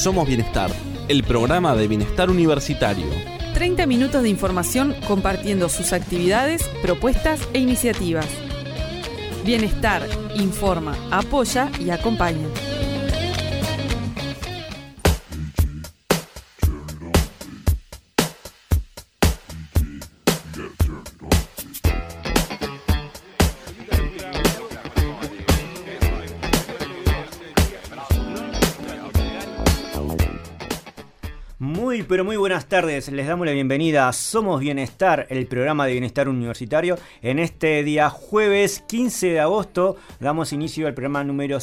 Somos Bienestar, el programa de bienestar universitario. 30 minutos de información compartiendo sus actividades, propuestas e iniciativas. Bienestar, informa, apoya y acompaña. Muy buenas tardes, les damos la bienvenida a Somos Bienestar, el programa de bienestar universitario. En este día jueves 15 de agosto damos inicio al programa número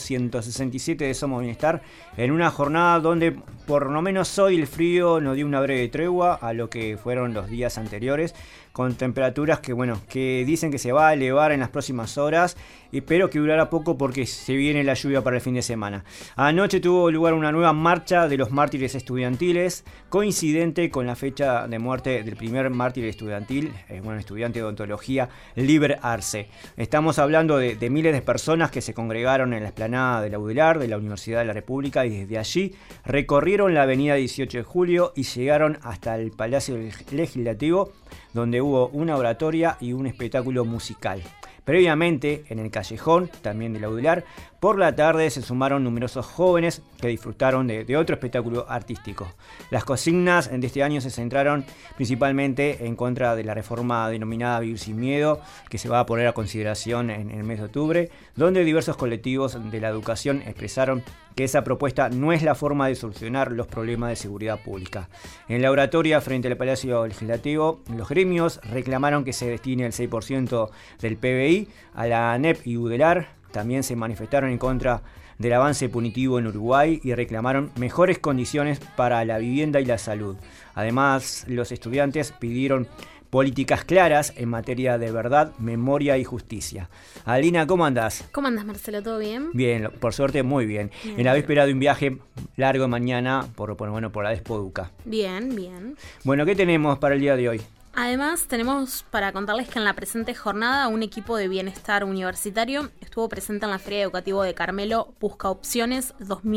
167 de Somos Bienestar, en una jornada donde por lo menos hoy el frío nos dio una breve tregua a lo que fueron los días anteriores, con temperaturas que dicen que se va a elevar en las próximas horas, pero que durará poco porque se viene la lluvia para el fin de semana. Anoche tuvo lugar una nueva marcha de los mártires estudiantiles, coincidente con la fecha de muerte del primer mártir estudiantil, estudiante de odontología, Liber Arce. Estamos hablando de miles de personas que se congregaron en la explanada de la UDELAR, de la Universidad de la República, y desde allí recorrieron la avenida 18 de Julio y llegaron hasta el Palacio Legislativo, donde hubo una oratoria y un espectáculo musical. Previamente, en el callejón, también de la UDELAR, por la tarde se sumaron numerosos jóvenes que disfrutaron de otro espectáculo artístico. Las consignas de este año se centraron principalmente en contra de la reforma denominada Vivir sin Miedo, que se va a poner a consideración en el mes de octubre, donde diversos colectivos de la educación expresaron que esa propuesta no es la forma de solucionar los problemas de seguridad pública. En la oratoria frente al Palacio Legislativo, los gremios reclamaron que se destine el 6% del PBI a la ANEP y UDELAR. También se manifestaron en contra del avance punitivo en Uruguay y reclamaron mejores condiciones para la vivienda y la salud. Además, los estudiantes pidieron políticas claras en materia de verdad, memoria y justicia. Alina, ¿cómo andás? ¿Cómo andás, Marcelo? ¿Todo bien? Bien, por suerte muy bien. En la víspera de un viaje largo mañana por la Despoduca. Bien. Bueno, ¿qué tenemos para el día de hoy? Además, tenemos para contarles que en la presente jornada un equipo de bienestar universitario estuvo presente en la Feria Educativa de Carmelo Busca Opciones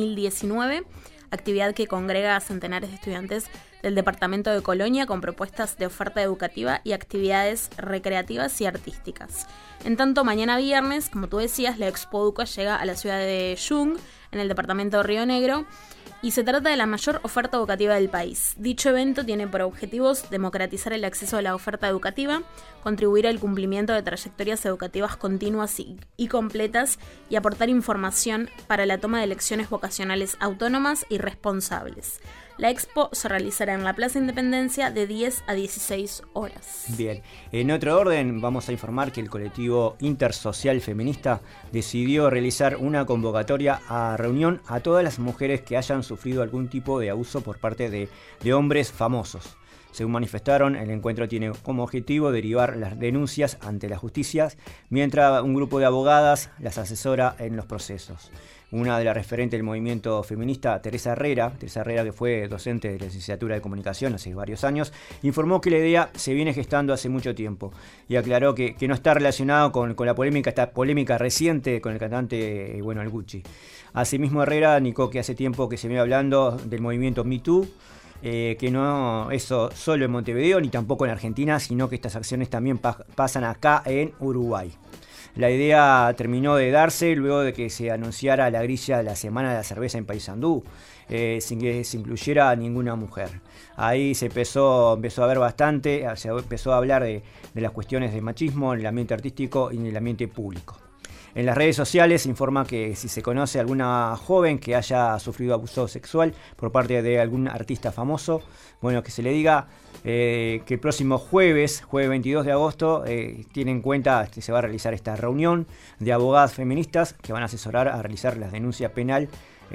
2019, actividad que congrega a centenares de estudiantes del departamento de Colonia con propuestas de oferta educativa y actividades recreativas y artísticas. En tanto, mañana viernes, como tú decías, la Expoduca llega a la ciudad de Yung, en el departamento de Río Negro, y se trata de la mayor oferta educativa del país. Dicho evento tiene por objetivos democratizar el acceso a la oferta educativa, contribuir al cumplimiento de trayectorias educativas continuas y completas y aportar información para la toma de elecciones vocacionales autónomas y responsables. La expo se realizará en la Plaza Independencia de 10 a 16 horas. Bien, en otro orden vamos a informar que el colectivo intersocial feminista decidió realizar una convocatoria a reunión a todas las mujeres que hayan sufrido algún tipo de abuso por parte de hombres famosos. Según manifestaron, el encuentro tiene como objetivo derivar las denuncias ante la justicia, mientras un grupo de abogadas las asesora en los procesos. Una de las referentes del movimiento feminista, Teresa Herrera, que fue docente de la licenciatura de comunicación hace varios años, informó que la idea se viene gestando hace mucho tiempo y aclaró que no está relacionado con la polémica, esta polémica reciente con el cantante, el Gucci. Asimismo, Herrera indicó que hace tiempo que se viene hablando del movimiento Me Too, que no eso solo en Montevideo ni tampoco en Argentina, sino que estas acciones también pasan acá en Uruguay. La idea terminó de darse luego de que se anunciara la grilla de la Semana de la Cerveza en Paysandú, sin que se incluyera a ninguna mujer. Ahí se empezó a ver bastante, se empezó a hablar de las cuestiones de machismo en el ambiente artístico y en el ambiente público. En las redes sociales se informa que si se conoce a alguna joven que haya sufrido abuso sexual por parte de algún artista famoso, que se le diga que el próximo jueves 22 de agosto, tiene en cuenta que se va a realizar esta reunión de abogadas feministas que van a asesorar a realizar la denuncia penal.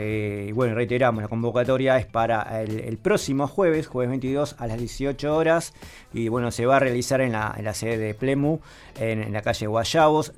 Reiteramos, la convocatoria es para el próximo jueves 22 a las 18 horas y se va a realizar en la sede de Plemu, en la calle Guayabos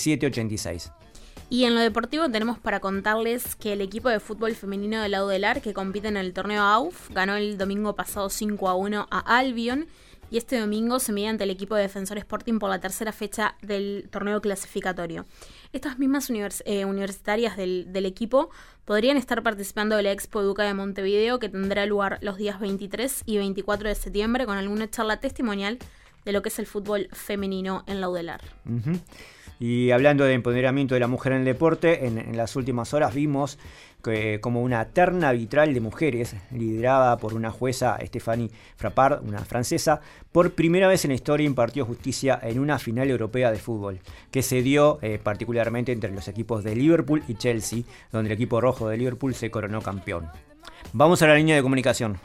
1786. Y en lo deportivo tenemos para contarles que el equipo de fútbol femenino de la UDELAR, que compite en el torneo AUF, ganó el domingo pasado 5-1 a Albion y este domingo se mide ante el equipo de Defensor Sporting por la tercera fecha del torneo clasificatorio. Estas mismas universitarias del equipo podrían estar participando de la Expo Educa de Montevideo, que tendrá lugar los días 23 y 24 de septiembre, con alguna charla testimonial de lo que es el fútbol femenino en la UDELAR. Uh-huh. Y hablando de empoderamiento de la mujer en el deporte, en las últimas horas vimos que como una terna arbitral de mujeres, liderada por una jueza, Stéphanie Frappard, una francesa, por primera vez en la historia impartió justicia en una final europea de fútbol, que se dio particularmente entre los equipos de Liverpool y Chelsea, donde el equipo rojo de Liverpool se coronó campeón. Vamos a la línea de comunicación.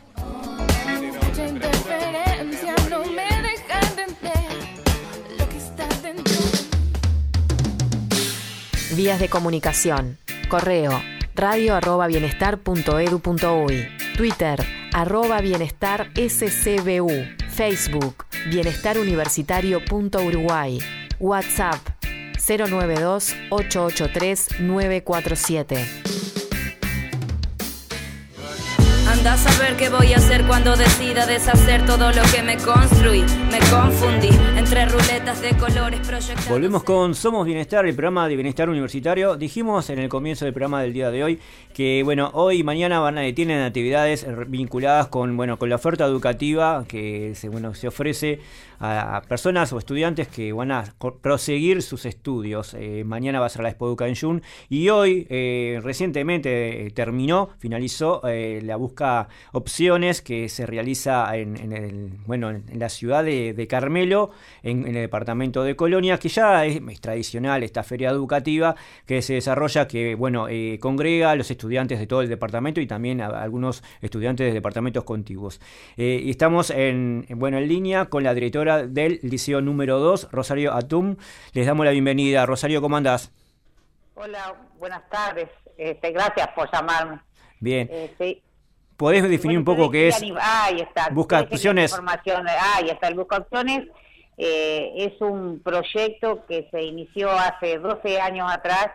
Vías de comunicación. Correo radio@bienestar.edu.uy. Twitter @bienestarscbu. Facebook bienestaruniversitario.uruguay. WhatsApp 092 883 947. Anda a saber qué voy a hacer cuando decida deshacer todo lo que me construí. Me confundí entre ruletas de colores proyectados. Volvemos con Somos Bienestar, el programa de bienestar universitario. Dijimos en el comienzo del programa del día de hoy que hoy y mañana tienen actividades vinculadas con la oferta educativa que se ofrece a personas o estudiantes que van a proseguir sus estudios. Mañana va a ser la Expo Educa en Jun, y hoy recientemente finalizó la búsqueda opciones que se realiza en la ciudad de Carmelo, en el departamento de Colonia, que ya es tradicional esta feria educativa que se desarrolla, que congrega a los estudiantes de todo el departamento y también a algunos estudiantes de departamentos contiguos. Y estamos en línea con la directora del Liceo número 2, Rosario Atum. Les damos la bienvenida. Rosario, ¿cómo andás? Hola, buenas tardes. Gracias por llamarme. Bien. Sí. ¿Podés definir un poco qué es Busca Opciones? Ahí está, el Busca Opciones. Es un proyecto que se inició hace 12 años atrás,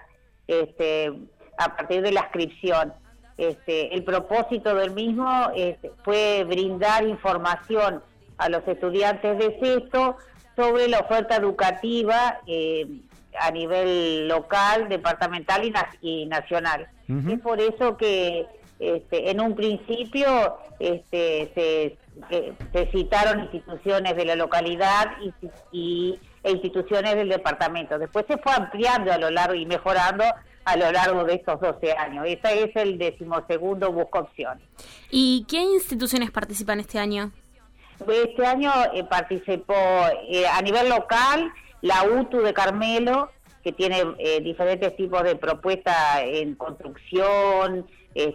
a partir de la inscripción. El propósito del mismo fue brindar información a los estudiantes de sexto sobre la oferta educativa a nivel local, departamental y nacional. Uh-huh. Es por eso que en un principio se citaron instituciones de la localidad e instituciones del departamento. Después se fue ampliando a lo largo y mejorando a lo largo de estos 12 años. Ese es el 12º Busca Opciones. ¿Y qué instituciones participan este año? Este año participó a nivel local la UTU de Carmelo, que tiene diferentes tipos de propuestas en construcción,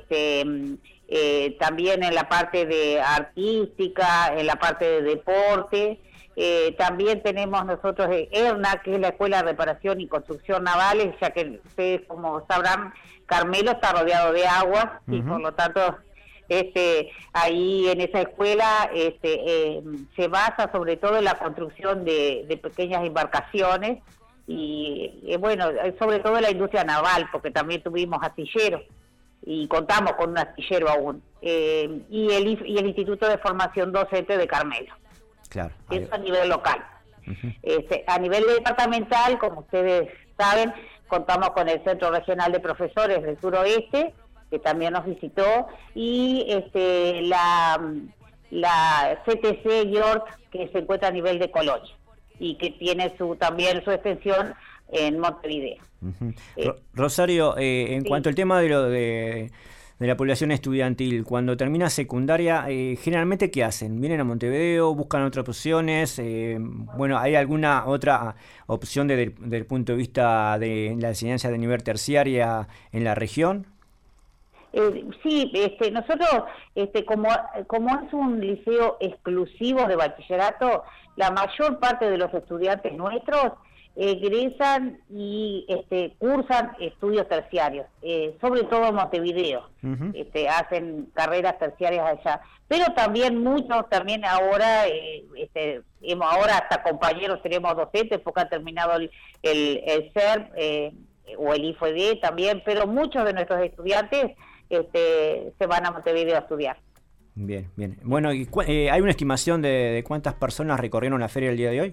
también en la parte de artística, en la parte de deporte. También tenemos nosotros ERNA, que es la Escuela de Reparación y Construcción Navales, ya que ustedes, como sabrán, Carmelo está rodeado de agua, uh-huh. Y por lo tanto ahí en esa escuela se basa sobre todo en la construcción de pequeñas embarcaciones y sobre todo en la industria naval, porque también tuvimos astilleros y contamos con un astillero aún, y el Instituto de Formación Docente de Carmelo. Claro. Eso a nivel local. Uh-huh. A nivel departamental, como ustedes saben, contamos con el Centro Regional de Profesores del Suroeste, que también nos visitó, y la CTC York, que se encuentra a nivel de Colonia y que tiene también su extensión en Montevideo. Uh-huh. Rosario, en cuanto al tema de la población estudiantil, cuando termina secundaria, generalmente ¿qué hacen? ¿Vienen a Montevideo? ¿Buscan otras opciones? ¿Hay alguna otra opción desde el punto de vista de la enseñanza de nivel terciaria en la región? Sí, nosotros, como es un liceo exclusivo de bachillerato, la mayor parte de los estudiantes nuestros egresan y cursan estudios terciarios, sobre todo en Montevideo. Uh-huh. Hacen carreras terciarias allá, pero también muchos ahora, ahora hasta compañeros tenemos docentes porque han terminado el SER o el IFED también, pero muchos de nuestros estudiantes se van a Montevideo a estudiar. Bien, bien. Bueno, ¿hay una estimación de cuántas personas recorrieron la feria el día de hoy?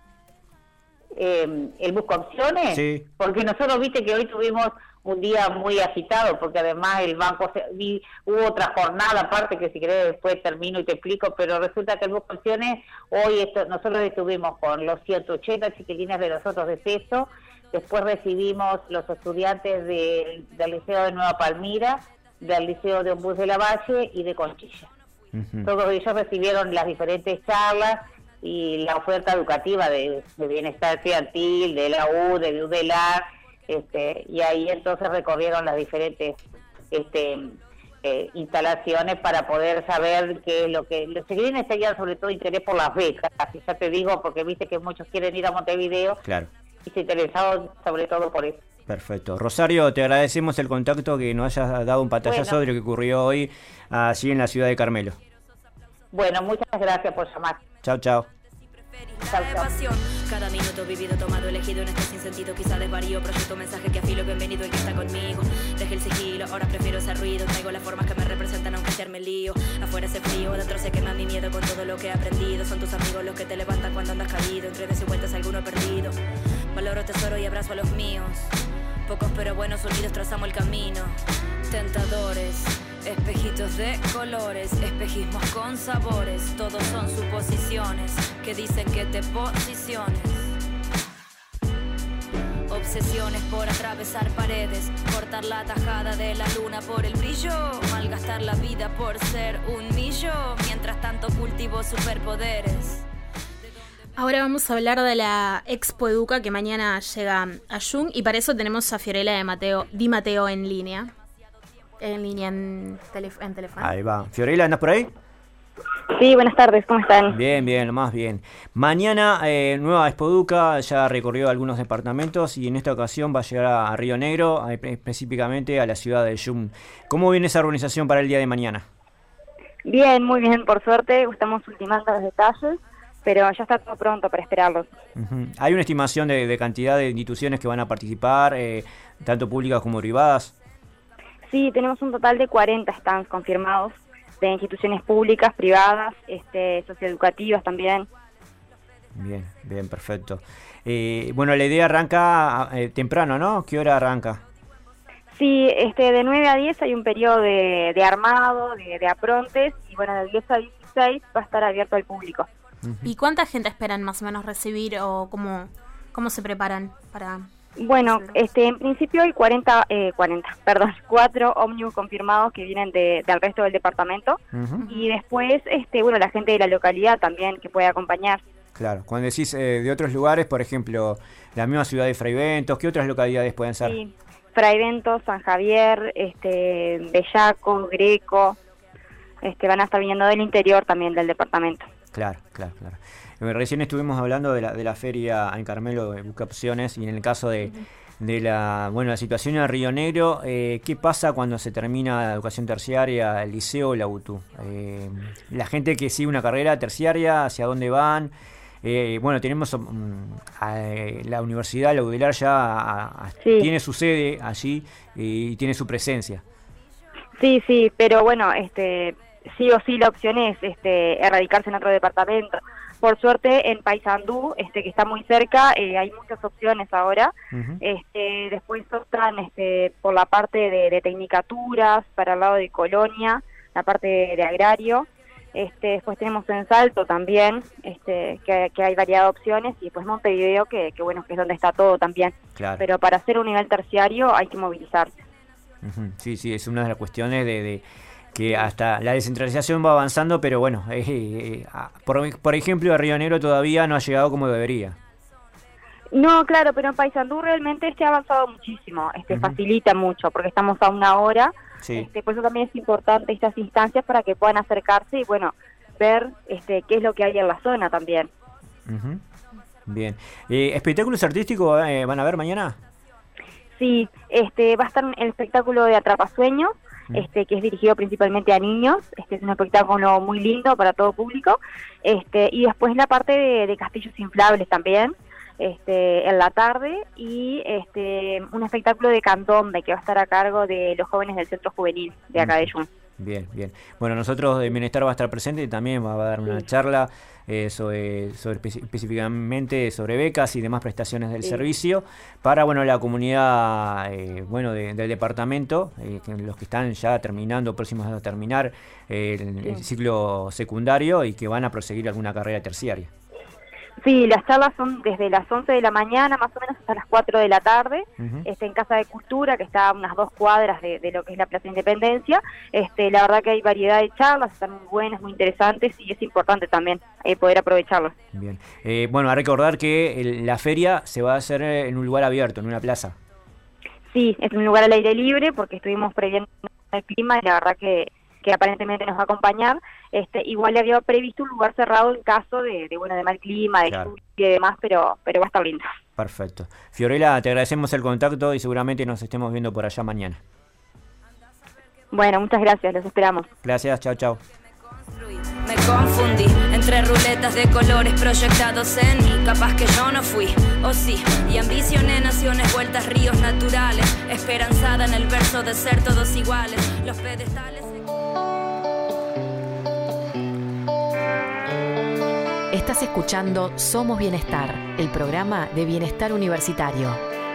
¿El Busca Opciones? Sí. Porque nosotros, viste que hoy tuvimos un día muy agitado, porque además el banco, hubo otra jornada aparte, que si querés después termino y te explico, pero resulta que el Busca Opciones, hoy nosotros estuvimos con los 180 chiquilines de nosotros de sexto, después recibimos los estudiantes del Liceo de Nueva Palmira, del Liceo de Ombús de la Valle y de Conchilla. Uh-huh. Todos ellos recibieron las diferentes charlas y la oferta educativa de bienestar estudiantil, de la U, de UDELAR, y ahí entonces recorrieron las diferentes instalaciones para poder saber qué es lo que... Los chiquilines tenían sobre todo interés por las becas, así ya te digo, porque viste que muchos quieren ir a Montevideo. Claro. Y se interesaron sobre todo por eso. Perfecto. Rosario, te agradecemos el contacto, que nos hayas dado un pantallazo de lo que ocurrió hoy allí en la ciudad de Carmelo. Bueno, muchas gracias por llamar. Chao, chao. Chao, chao. Cada minuto vivido, tomado, elegido en este sinsentido. Quizá desvarío, proyecto un mensaje que afilo. Bienvenido el que está conmigo. Dejé el sigilo, ahora prefiero ese ruido. Traigo las formas que me representan aunque hacerme lío. Afuera hace frío, dentro se quema mi miedo con todo lo que he aprendido. Son tus amigos los que te levantan cuando andas caído. Entre vez y vueltas alguno perdido. Valoro, tesoro y abrazo a los míos. Pocos pero buenos, unidos trazamos el camino. Tentadores, espejitos de colores, espejismos con sabores. Todos son suposiciones que dicen que te posiciones. Obsesiones por atravesar paredes, cortar la tajada de la luna por el brillo, malgastar la vida por ser un millo, mientras tanto cultivo superpoderes. Ahora vamos a hablar de la Expo Educa que mañana llega a Jung, y para eso tenemos a Fiorella Di Matteo en línea. En teléfono. Ahí va. Fiorella, ¿andas por ahí? Sí, buenas tardes, ¿cómo están? Bien, bien, lo más bien. Mañana, nueva Expo Educa, ya recorrió algunos departamentos y en esta ocasión va a llegar a Río Negro, específicamente a la ciudad de Jung. ¿Cómo viene esa organización para el día de mañana? Bien, muy bien, por suerte, estamos ultimando los detalles, pero ya está todo pronto para esperarlos. Uh-huh. ¿Hay una estimación de cantidad de instituciones que van a participar, tanto públicas como privadas? Sí, tenemos un total de 40 stands confirmados, de instituciones públicas, privadas, socioeducativas también. Bien, bien, perfecto. Bueno, la idea arranca temprano, ¿no? ¿Qué hora arranca? Sí, de 9 a 10 hay un periodo de armado, de aprontes, y bueno, de 10 a 16 va a estar abierto al público. Uh-huh. ¿Y cuánta gente esperan más o menos recibir o cómo se preparan para...? Bueno, en principio hay 4 ómnibus confirmados que vienen del resto del departamento. Uh-huh. Y después, la gente de la localidad también que puede acompañar. Claro, cuando decís de otros lugares, por ejemplo, la misma ciudad de Fraiventos, ¿qué otras localidades pueden ser? Sí, Fraiventos, San Javier, Bellaco, Greco, van a estar viniendo del interior también del departamento. Claro. Recién estuvimos hablando de la feria en Carmelo de Busca Opciones, y en el caso de la situación en Río Negro, ¿qué pasa cuando se termina la educación terciaria, el liceo o la UTU? La gente que sigue una carrera terciaria, ¿hacia dónde van? Tenemos la universidad, la UDELAR sí. Tiene su sede allí y tiene su presencia. Sí, pero bueno, sí o sí la opción es erradicarse en otro departamento. Por suerte en Paysandú, que está muy cerca, hay muchas opciones ahora. Uh-huh. Después están por la parte de tecnicaturas, para el lado de Colonia, la parte de agrario. Después tenemos en Salto también, que hay variedad de opciones, y después Montevideo, que es donde está todo también. Claro. Pero para hacer un nivel terciario hay que movilizarse. Uh-huh. Sí, es una de las cuestiones de que hasta la descentralización va avanzando, pero bueno, por ejemplo, Río Negro todavía no ha llegado como debería. No, claro, pero en Paysandú realmente ha avanzado muchísimo, Uh-huh. Facilita mucho, porque estamos a una hora. Sí. Por eso también es importante estas instancias para que puedan acercarse y ver qué es lo que hay en la zona también. Uh-huh. Bien. ¿Espectáculos artísticos van a ver mañana? Sí, va a estar el espectáculo de Atrapasueños, que es dirigido principalmente a niños. Es un espectáculo muy lindo para todo público. Y después la parte de castillos inflables también, en la tarde, y un espectáculo de candombe que va a estar a cargo de los jóvenes del Centro Juvenil de acá de Jung. Bien. Bueno, nosotros de Bienestar va a estar presente y también va a dar una charla sobre específicamente sobre becas y demás prestaciones del servicio para la comunidad del departamento, los que están ya terminando, próximos a terminar el ciclo secundario y que van a proseguir alguna carrera terciaria. Sí, las charlas son desde las 11 de la mañana más o menos hasta las 4 de la tarde, en Casa de Cultura, que está a unas 2 cuadras de lo que es la Plaza Independencia. La verdad que hay variedad de charlas, están muy buenas, muy interesantes y es importante también poder aprovecharlas. Bien. A recordar que la feria se va a hacer en un lugar abierto, en una plaza. Sí, es un lugar al aire libre porque estuvimos previendo el clima y la verdad que aparentemente nos va a acompañar. Igual le había previsto un lugar cerrado en caso de mal clima, de lluvia y demás, pero va a estar lindo. Perfecto. Fiorella, te agradecemos el contacto y seguramente nos estemos viendo por allá mañana. Bueno, muchas gracias, los esperamos. Gracias, chao. Me confundí entre ruletas de colores proyectados en mí. Capaz que yo no fui, o sí. Y ambicioné naciones, vueltas, ríos naturales. Esperanzada en el verso de ser todos iguales. Los pedestales. Estás escuchando Somos Bienestar, el programa de Bienestar Universitario.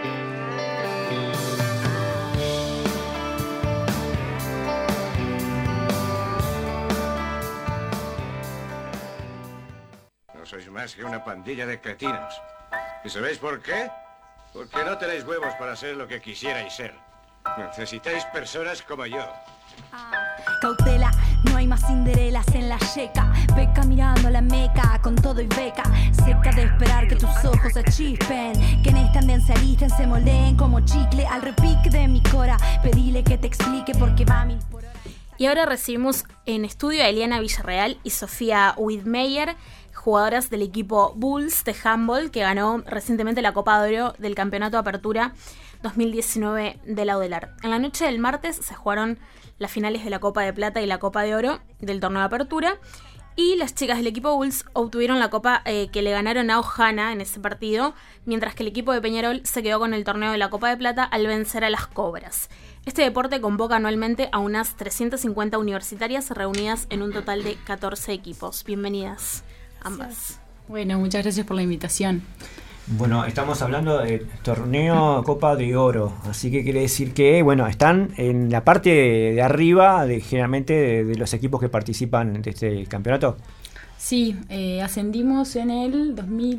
No sois más que una pandilla de cretinos. ¿Y sabéis por qué? Porque no tenéis huevos para ser lo que quisierais ser. Necesitáis personas como yo. Cautela, no hay más cinderelas en la yeca. Beca mirando la meca, con todo y beca. Cerca de esperar que tus ojos se chispen, que en esta andén se alisten, se moldeen como chicle. Al repique de mi cora, pedile que te explique por qué va 1000 por hora. Y ahora recibimos en estudio a Eliana Villarreal y Sofía Widmeyer, jugadoras del equipo Bulls de handball, que ganó recientemente la Copa de Oro del Campeonato Apertura 2019 de la UDELAR. En la noche del martes se jugaron las finales de la Copa de Plata y la Copa de Oro del torneo de Apertura, y las chicas del equipo Bulls obtuvieron la copa que le ganaron a Ojana en ese partido, mientras que el equipo de Peñarol se quedó con el torneo de la Copa de Plata al vencer a las Cobras. Este deporte convoca anualmente a unas 350 universitarias reunidas en un total de 14 equipos. Bienvenidas ambas. Bueno, muchas gracias por la invitación. Bueno, estamos hablando de torneo Copa de Oro, así que quiere decir que, están en la parte de arriba, generalmente de los equipos que participan de este campeonato. Sí, ascendimos en el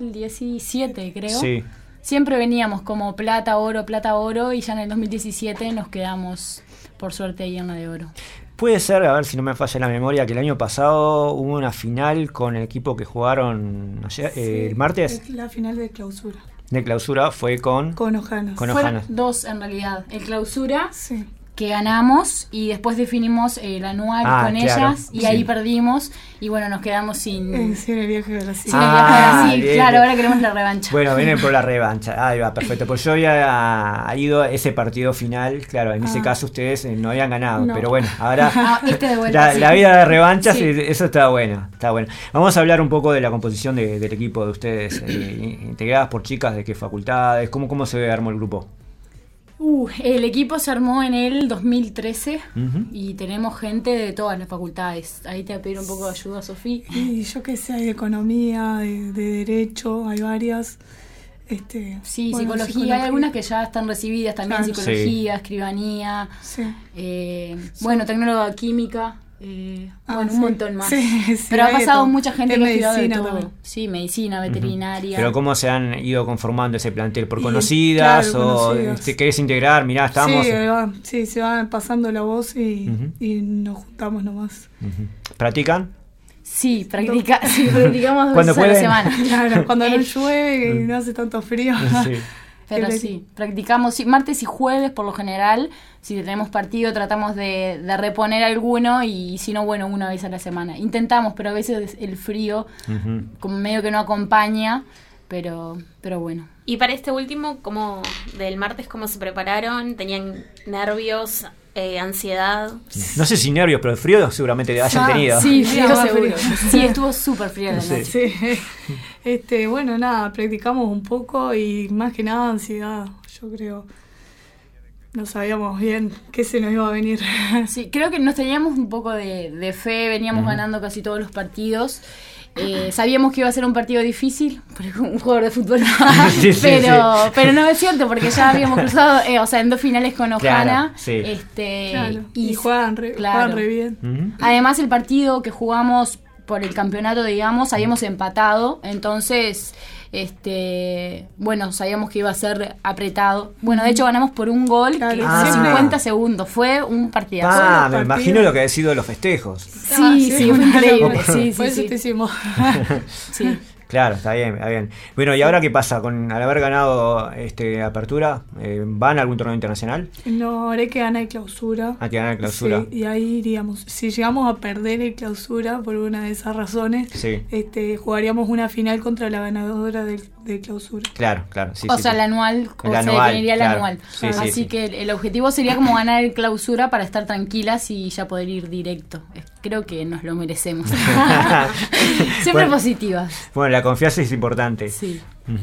2017, creo. Sí. Siempre veníamos como plata, oro, y ya en el 2017 nos quedamos, por suerte, ahí en la de oro. Puede ser, a ver si no me falla la memoria, que el año pasado hubo una final con el equipo que jugaron ayer, el martes. La final de clausura. De clausura fue con Ojana. Fueron 2 en realidad. El clausura, que ganamos, y después definimos el anual con ellas, y ahí perdimos, y nos quedamos sin... Sin el viaje a Brasil. Sin el viaje a Brasil, claro, ahora queremos la revancha. Bueno, vienen por la revancha. Ahí va, perfecto. Pues yo había ido a ese partido final, claro, en ese caso ustedes no habían ganado, pero ahora de vuelta, la vida de revanchas, eso está bueno, está bueno. Vamos a hablar un poco de la composición del equipo de ustedes, integradas por chicas de qué facultades, cómo se armó el grupo. El equipo se armó en el 2013 y tenemos gente de todas las facultades. Ahí te voy a pedir un poco de ayuda, Sofía. Y yo que sé, hay de economía, de derecho, hay varias. Psicología, hay algunas que ya están recibidas también, psicología, escribanía, tecnóloga química. Un montón más. Pero ha pasado mucha gente que ha estudiado de todo. También. Sí, medicina, veterinaria. Pero ¿cómo se han ido conformando ese plantel? ¿Por conocidas? ¿O querés integrar? Mirá, estamos... Sí, se van pasando la voz y nos juntamos nomás. ¿Practican? Sí, practicamos 2 veces a la semana. Claro, cuando no llueve y no hace tanto frío. Pero sí, practicamos martes y jueves por lo general. Si tenemos partido tratamos de reponer alguno, y si no, una vez a la semana. Intentamos, pero a veces el frío como medio que no acompaña, pero bueno. Y para este último, como del martes, ¿cómo se prepararon? ¿Tenían nervios, ansiedad? No sé si nervios, pero el frío seguramente hayan tenido. Sí, frío seguro. Sí, estuvo súper frío la noche. Sí. Practicamos un poco y más que nada ansiedad, yo creo. no sabíamos bien qué se nos iba a venir. Sí, creo que nos teníamos un poco de fe, veníamos ganando casi todos los partidos. Sabíamos que iba a ser un partido difícil, porque un jugador de fútbol sí, pero no es cierto, porque ya habíamos cruzado, en 2 finales con Ojana. Claro, sí. Claro. Y juegan re bien. Además, el partido que jugamos por el campeonato, digamos, habíamos empatado, entonces sabíamos que iba a ser apretado. Bueno, de hecho ganamos por un gol, que 50 segundos, fue un partidazo. Me imagino lo que ha sido los festejos. Sí, fue increíble. Por eso te hicimos. Sí. Claro, está bien. Bueno, ¿y ahora qué pasa? Al haber ganado Apertura, ¿van a algún torneo internacional? No, ahora hay que ganar el Clausura. Hay que ganar el Clausura. Sí, y ahí iríamos. Si llegamos a perder el Clausura por una de esas razones, jugaríamos una final contra la ganadora del Clausura. Claro, sí. O sea, el anual, se definiría el anual. Sí, así que el objetivo sería como ganar el Clausura para estar tranquilas y ya poder ir directo. Creo que nos lo merecemos. Siempre positivas. Bueno, la confianza es importante. Sí.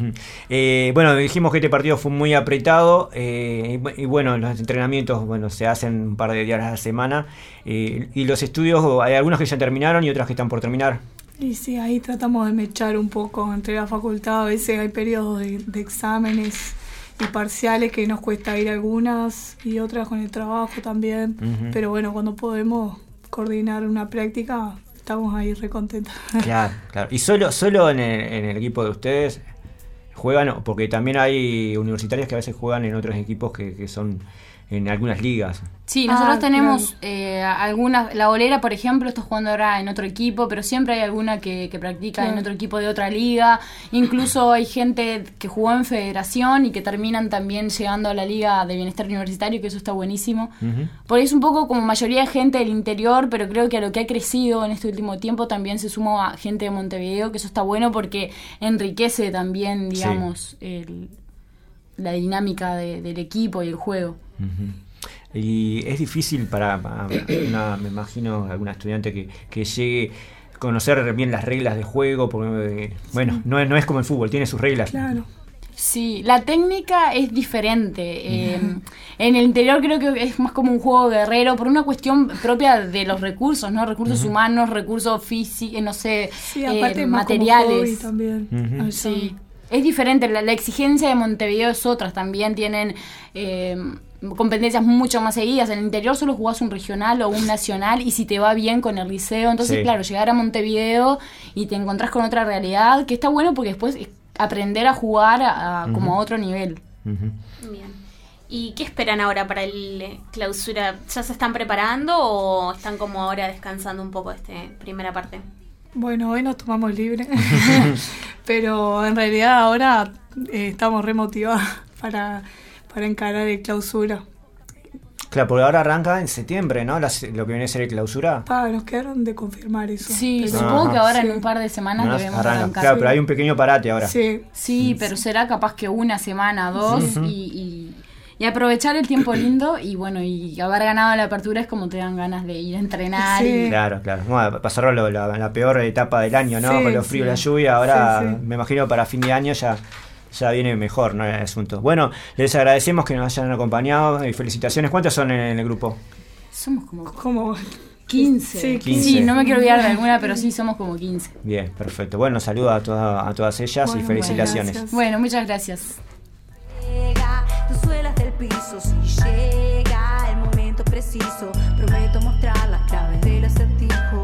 Bueno, dijimos que este partido fue muy apretado y bueno, los entrenamientos se hacen un par de días a la semana y los estudios, hay algunos que ya terminaron y otros que están por terminar. Y sí, ahí tratamos de mechar un poco entre la facultad. A veces hay periodos de exámenes y parciales que nos cuesta ir algunas y otras con el trabajo también. Pero bueno, cuando podemos coordinar una práctica, estamos ahí recontentos. Claro. ¿Y solo en el equipo de ustedes juegan? Porque también hay universitarios que a veces juegan en otros equipos que son en algunas ligas. Sí, nosotros tenemos algunas, la Bolera, por ejemplo, está jugando ahora en otro equipo, pero siempre hay alguna que practica en otro equipo de otra liga. Incluso hay gente que jugó en federación y que terminan también llegando a la Liga de Bienestar Universitario, que eso está buenísimo. Por ahí es un poco como mayoría de gente del interior, pero creo que a lo que ha crecido en este último tiempo también se sumó a gente de Montevideo, que eso está bueno porque enriquece también, digamos, la dinámica del equipo y el juego. Y es difícil para me imagino, alguna estudiante que llegue a conocer bien las reglas de juego, porque no es como el fútbol, tiene sus reglas. Claro. Sí, la técnica es diferente. En el interior creo que es más como un juego guerrero, por una cuestión propia de los recursos, ¿no? Recursos humanos, recursos físicos, no sé, materiales. También. Sí. Es diferente, la exigencia de Montevideo es otra, también tienen competencias mucho más seguidas. En el interior solo jugás un regional o un nacional y si te va bien con el liceo, entonces claro, llegar a Montevideo y te encontrás con otra realidad, que está bueno porque después aprender a jugar como a otro nivel. Bien. ¿Y qué esperan ahora para el Clausura? ¿Ya se están preparando o están como ahora descansando un poco esta primera parte? Bueno, hoy nos tomamos libre, pero en realidad ahora estamos remotivados para encarar el Clausura. Claro, porque ahora arranca en septiembre, ¿no? Lo que viene a ser el Clausura. Nos quedaron de confirmar eso. Sí, pero supongo que ahora en un par de semanas debemos arrancar. Claro, pero hay un pequeño parate ahora. Sí, pero será capaz que una semana, 2 y aprovechar el tiempo lindo y bueno, y haber ganado la apertura es como te dan ganas de ir a entrenar. Claro. Bueno, pasaron la peor etapa del año, ¿no? Con los fríos y la lluvia. Ahora me imagino para fin de año ya viene mejor, ¿no? El asunto. Bueno, les agradecemos que nos hayan acompañado y felicitaciones. ¿Cuántos son en el grupo? Somos como 15. Sí, 15. Sí, no me quiero olvidar de alguna, pero sí somos como 15. Bien, perfecto. Bueno, saludos a todas ellas y felicitaciones. Bueno, muchas gracias. Tus suelas del piso, si llega el momento preciso, prometo mostrar las claves del acertijo.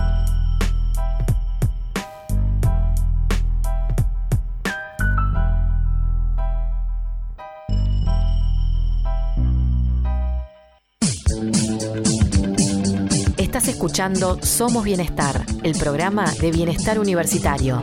Estás escuchando Somos Bienestar, el programa de bienestar universitario.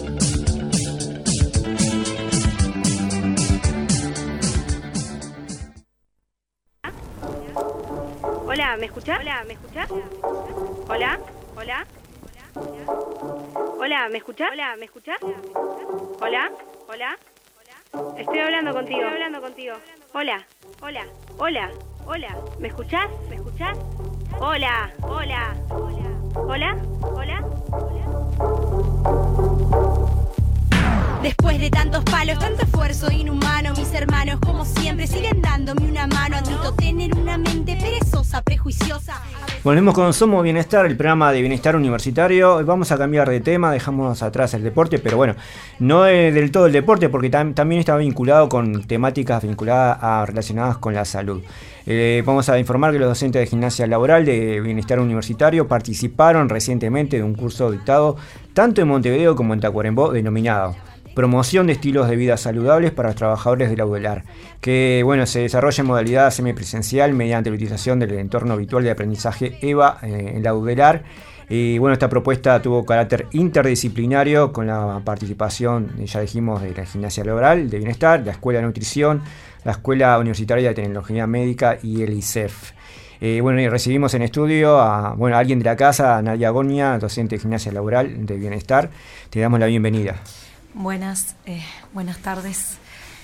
Hola, ¿me escuchás? Hola, ¿me escuchás? Hola, hola. Hola, ¿me escuchás? Hola, ¿me escuchás? Hola, hola. Estoy hablando contigo. Hola, hola, hola, hola. ¿Me escuchás? ¿Me escuchás? Hola, hola, hola, hola, hola. Después de tantos palos, tanto esfuerzo inhumano, mis hermanos como siempre siguen dándome una mano. Admito tener una mente perezosa, prejuiciosa. Volvemos con Somos Bienestar, el programa de bienestar universitario. Vamos a cambiar de tema, dejamos atrás el deporte, pero bueno, no es del todo el deporte, porque también está vinculado con temáticas relacionadas con la salud. Vamos a informar que los docentes de gimnasia laboral de bienestar universitario participaron recientemente de un curso dictado tanto en Montevideo como en Tacuarembó, denominado Promoción de estilos de vida saludables para los trabajadores de la UDELAR, que se desarrolla en modalidad semipresencial mediante la utilización del entorno virtual de aprendizaje EVA en la UDELAR. Y esta propuesta tuvo carácter interdisciplinario con la participación, ya dijimos, de la gimnasia laboral de bienestar, la Escuela de Nutrición, la Escuela Universitaria de Tecnología Médica y el ISEF. Y recibimos en estudio a alguien de la casa, a Nadia Goña, docente de gimnasia laboral de bienestar. Te damos la bienvenida. Buenas tardes.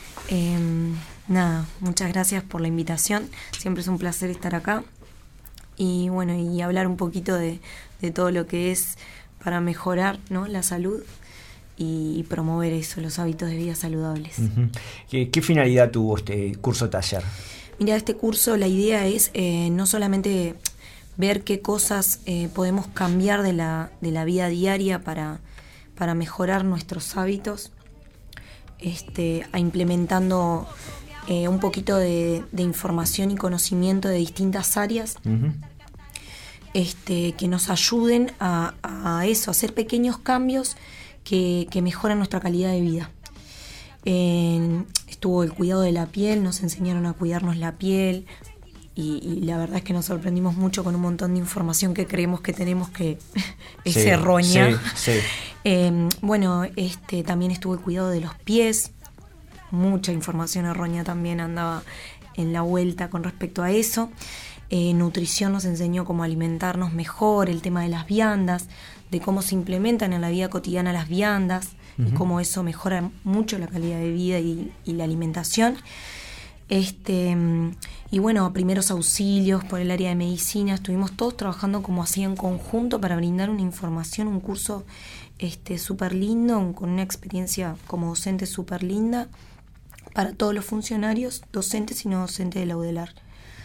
Muchas gracias por la invitación. Siempre es un placer estar acá. Y hablar un poquito de todo lo que es para mejorar, ¿no?, la salud y promover los hábitos de vida saludables. Uh-huh. ¿Qué finalidad tuvo este curso taller? Mira, este curso, la idea es no solamente ver qué cosas podemos cambiar de la vida diaria para mejorar nuestros hábitos, a implementando un poquito de información y conocimiento de distintas áreas, uh-huh, que nos ayuden a hacer pequeños cambios que mejoran nuestra calidad de vida. Estuvo el cuidado de la piel, nos enseñaron a cuidarnos la piel, y la verdad es que nos sorprendimos mucho con un montón de información que creemos que tenemos que es errónea. Sí. También estuvo el cuidado de los pies, mucha información errónea también andaba en la vuelta con respecto a eso. Nutrición nos enseñó cómo alimentarnos mejor, el tema de las viandas, de cómo se implementan en la vida cotidiana las viandas, uh-huh, y cómo eso mejora mucho la calidad de vida y la alimentación. Primeros auxilios por el área de medicina, estuvimos todos trabajando como así en conjunto para brindar una información, un curso súper lindo, con una experiencia como docente súper linda para todos los funcionarios, docentes y no docentes de la UDELAR.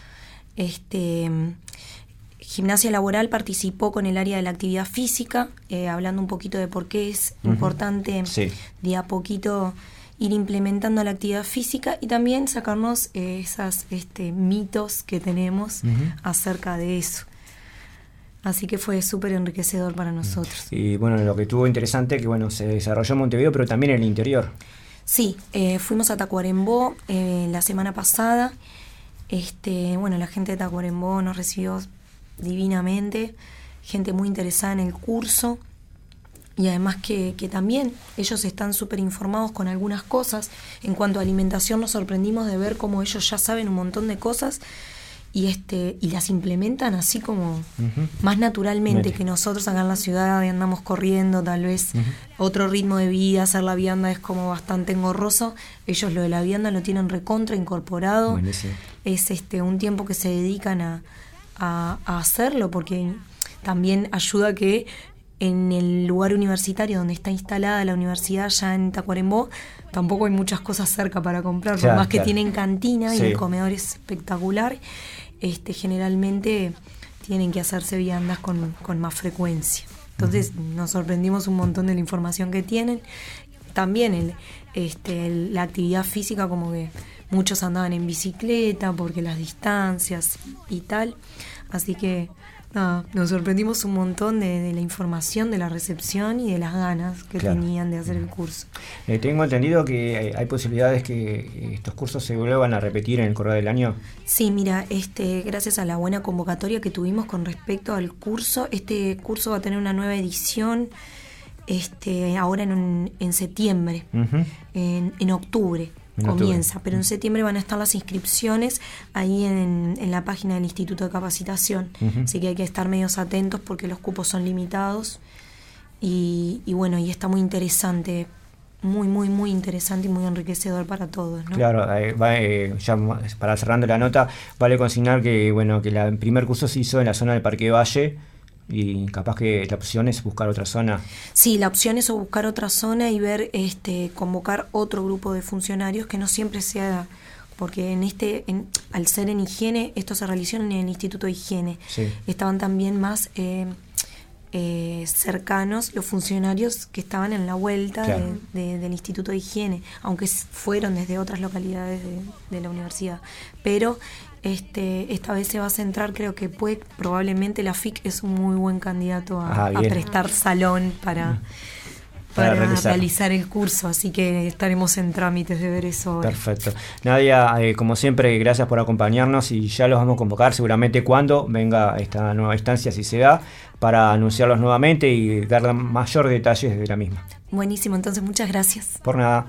Gimnasia laboral participó con el área de la actividad física, hablando un poquito de por qué es uh-huh importante de a poquito ir implementando la actividad física y también sacarnos esas mitos que tenemos uh-huh acerca de eso. Así que fue súper enriquecedor para nosotros. Y lo que estuvo interesante que se desarrolló en Montevideo, pero también en el interior. Sí, fuimos a Tacuarembó la semana pasada. La gente de Tacuarembó nos recibió divinamente, gente muy interesada en el curso. Y además que también ellos están súper informados con algunas cosas. En cuanto a alimentación nos sorprendimos de ver cómo ellos ya saben un montón de cosas y las implementan así como uh-huh más naturalmente que nosotros acá en la ciudad andamos corriendo, tal vez uh-huh otro ritmo de vida, hacer la vianda es como bastante engorroso. Ellos lo de la vianda lo tienen recontra incorporado. Buenísimo. Es un tiempo que se dedican a hacerlo, porque también ayuda que en el lugar universitario donde está instalada la universidad, ya en Tacuarembó, tampoco hay muchas cosas cerca para comprar, por más que tienen cantina y el comedor es espectacular. Generalmente tienen que hacerse viandas con más frecuencia. Entonces nos sorprendimos un montón de la información que tienen. También la actividad física, como que muchos andaban en bicicleta porque las distancias y tal. Así que nos sorprendimos un montón de la información, de la recepción y de las ganas que tenían de hacer el curso. Tengo entendido que hay posibilidades que estos cursos se vuelvan a repetir en el correr del año. Sí, mira, gracias a la buena convocatoria que tuvimos con respecto al curso, este curso va a tener una nueva edición ahora en septiembre, uh-huh, en octubre. Comienza, pero en septiembre van a estar las inscripciones ahí en la página del Instituto de Capacitación, uh-huh, así que hay que estar medios atentos porque los cupos son limitados y está muy interesante, muy interesante y muy enriquecedor para todos, ¿no? Claro, ya para cerrando la nota, vale consignar que el primer curso se hizo en la zona del Parque Valle, y capaz que la opción es buscar otra zona. Sí, la opción es buscar otra zona y ver, convocar otro grupo de funcionarios que no siempre sea, porque al ser en higiene, esto se realizó en el Instituto de Higiene. Sí. Estaban también más cercanos los funcionarios que estaban en la vuelta, claro, del Instituto de Higiene, aunque fueron desde otras localidades de la universidad. Pero esta vez se va a centrar, creo que probablemente la FIC es un muy buen candidato a prestar salón para realizar el curso, así que estaremos en trámites de ver eso ahora. Perfecto. Nadia, como siempre, gracias por acompañarnos y ya los vamos a convocar seguramente cuando venga esta nueva instancia, si se da, para anunciarlos nuevamente y dar mayor detalles de la misma. Buenísimo, entonces muchas gracias. Por nada.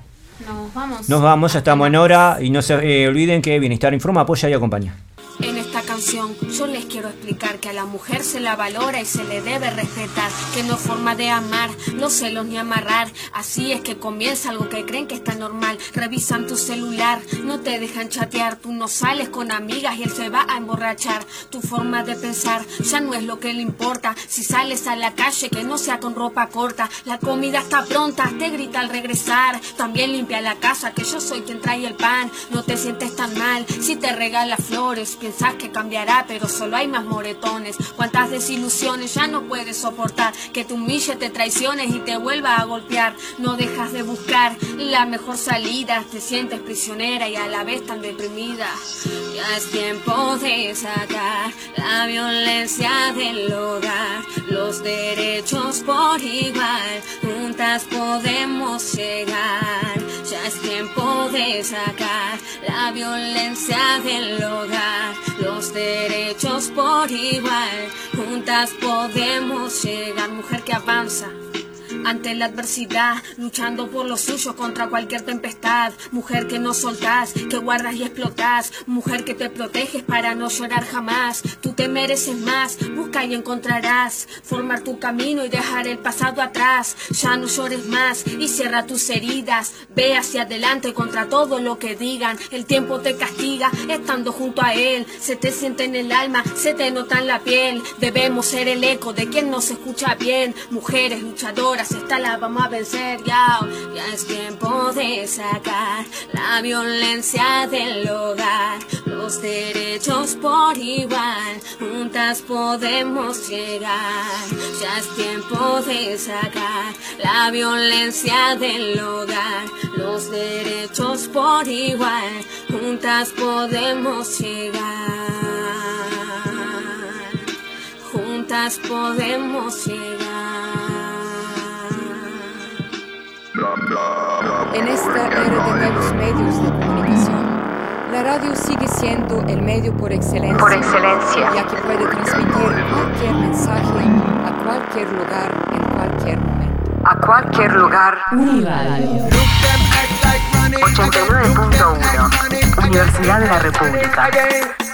Nos vamos, ya estamos en hora y no se olviden que Bienestar informa, apoya y acompaña. En esta canción yo les quiero explicar que a la mujer se la valora y se le debe respetar, que no es forma de amar, no celos ni amarrar, así es que comienza algo que creen que está normal. Revisan tu celular, no te dejan chatear, tú no sales con amigas y él se va a emborrachar. Tu forma de pensar ya no es lo que le importa, si sales a la calle que no sea con ropa corta. La comida está pronta, te grita al regresar, también limpia la casa que yo soy quien trae el pan. No te sientes tan mal si te regala flores, pensás que cambiará, pero solo hay más moretones. Cuántas desilusiones ya no puedes soportar, que te humille, te traiciones y te vuelva a golpear. No dejas de buscar la mejor salida, te sientes prisionera y a la vez tan deprimida. Ya es tiempo de sacar la violencia del hogar, los derechos por igual, juntas podemos llegar. Ya es tiempo de sacar la violencia del hogar, los derechos por igual, juntas podemos llegar. Mujer que avanza ante la adversidad, luchando por lo suyo contra cualquier tempestad. Mujer que no soltás, que guardas y explotás. Mujer que te proteges para no llorar jamás. Tú te mereces más, busca y encontrarás. Formar tu camino y dejar el pasado atrás. Ya no llores más y cierra tus heridas. Ve hacia adelante contra todo lo que digan. El tiempo te castiga estando junto a él. Se te siente en el alma, se te nota en la piel. Debemos ser el eco de quien nos escucha bien. Mujeres luchadoras, esta la vamos a vencer, ya es tiempo de sacar la violencia del hogar, los derechos por igual, juntas podemos llegar. Ya es tiempo de sacar la violencia del hogar, los derechos por igual, juntas podemos llegar. Juntas podemos llegar. En esta era de nuevos medios de comunicación, la radio sigue siendo el medio por excelencia, ya que puede transmitir cualquier mensaje a cualquier lugar, en cualquier momento. A cualquier lugar, Uniradio 89.1, Universidad de la República.